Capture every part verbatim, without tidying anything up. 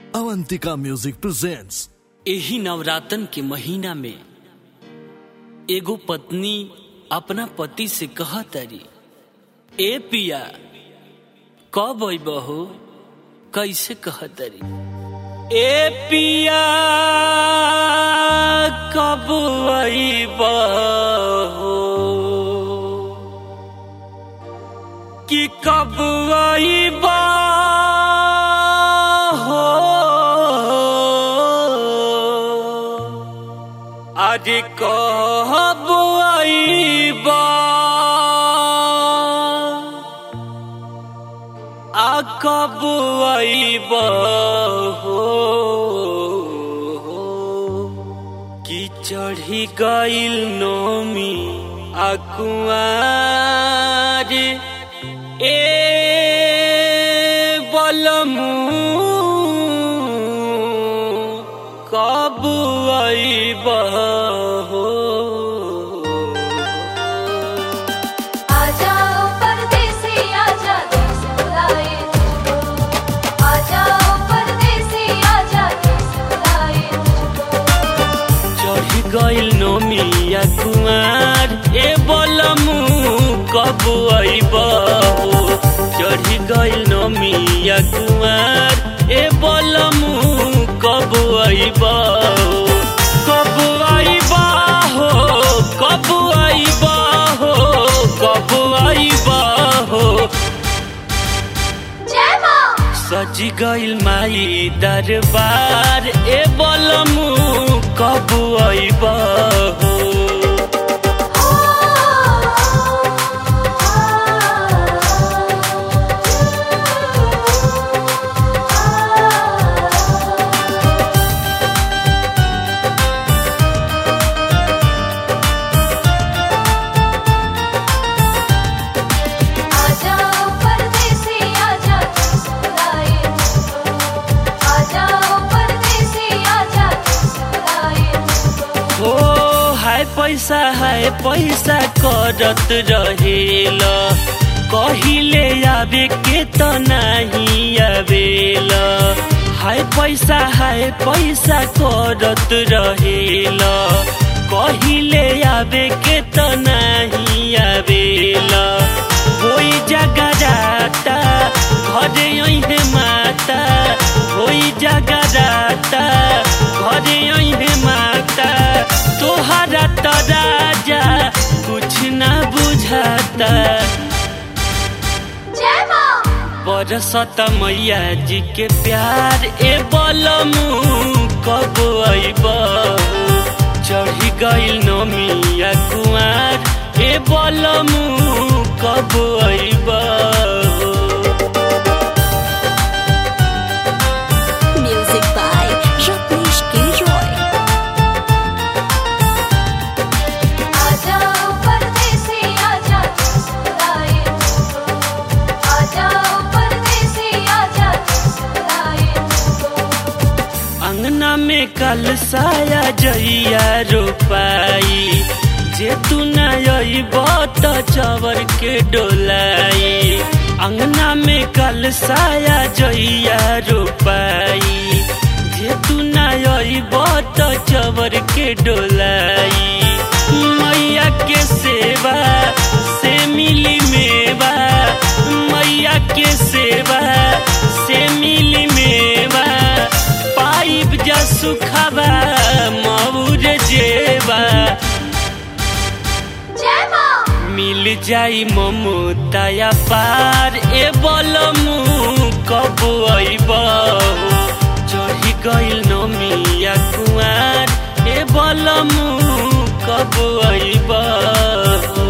Avantika music presents. एही नवरातन के महीना में एगो पत्नी अपना पति से कहतरी, ए पिया कब अइबहो? कैसे कहतरी, ए पिया कब अइबहो कि कब अइबहो आज कब अइबा आ कब अइबा हो कि चढ़ी गइल नौमी आ कुंवार ए बलमू कब अइबा हो? आजाओ परदेसी आजा देश बुलाए तुझको, आजाओ परदेसी आजा देश बुलाए तुझको। चढ़ी गइल नौमिया कुंवार ए बलमू कब अइबा हो? चढ़ी गइल नौमिया कुंवार ए बलमू कब अइबा हो? कब अइबा हो? कब अइबा हो? कब अइबा हो? जय मां। सजी गइल माई दरबार ए बलमू कब अइबा हो? आजाओ परदेसी आजा देश बुलाए तुझको, आजाओ परदेसी आजा देश बुलाए तुझको। हो हाय पैसा हाय पैसा करत रहेला, कहिले आवे के त नाही आवेला। हाय पैसा हाय पैसा करत रहेला, कहिले आवे के त नाही आवेला। होई जगराता घरे अइहे माता, होई जगराता घरे अइहे माता। तोहरा त राजा कुछ ना बुझाता, जय मां। बरसत मैया जी के प्यार ए बलमू कब अइबा हो? चढ़ी गइल नौमिया कुंवार ए बलमू कब अइबा हो? Music by Rajneesh Gilroy. आजाओ परदेसी आजा देश बुलाए तुझको, आजाओ परदेसी आजा देश बुलाए तुझको। अंगना में कलसाया जइया रोपाई, जे तू न अइबा त चवर के डोलाई। अंगना में कलसाया जइया रोपाई, जे तू न अइबा त चवर के डोलाई। मैया के सेवा से मिली मेवा, मैया के सेवा से मिली मेवा। पाइब जा सुखबा मऊर जेबा, जय मां। मिल जाई ममताया पार ए बलमू कब अइबा हो? चढ़ी गइल नौमिया कुंवार ए बलमू कब अइबा हो?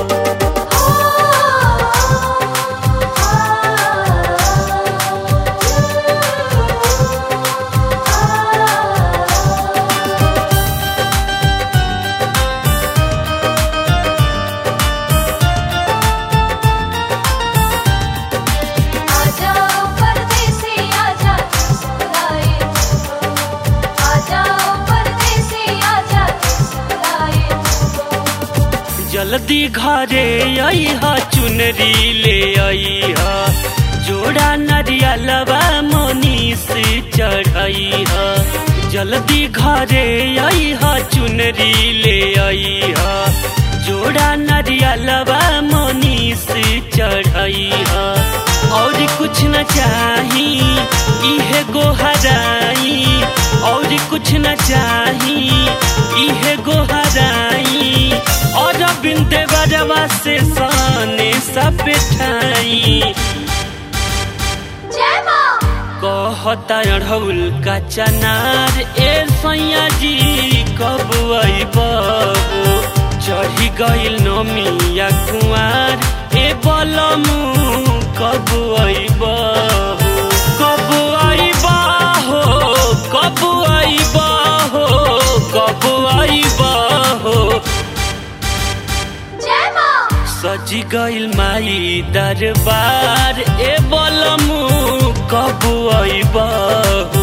आजाओ परदेसी आजा देश बुलाए तुझको, आजाओ परदेसी आजा देश बुलाए तुझको। जल्दी घरे अइहा चुनरी ले अइहा, जोड़ा नरियलवा मनीष चढ़ई ह जल्दी घरे आई ह चुनरी ले आई ह जोड़ा नरियलवा मनीष चढ़ई ह और कुछ न चाही इहे गोहराई और कुछ न चाही इहे गोहराई और बिंदे बजवा से साने सब ठाई कहता अढ़ौल का चनार ए सैया जी कब अइबहु चढ़ी गइल नमिया कुआर ए बलमु कब अइबहु कब अइबहु कब अइबहु कब अइबहु सजी गइल माई दरबार ए बलमु कब अइबहु।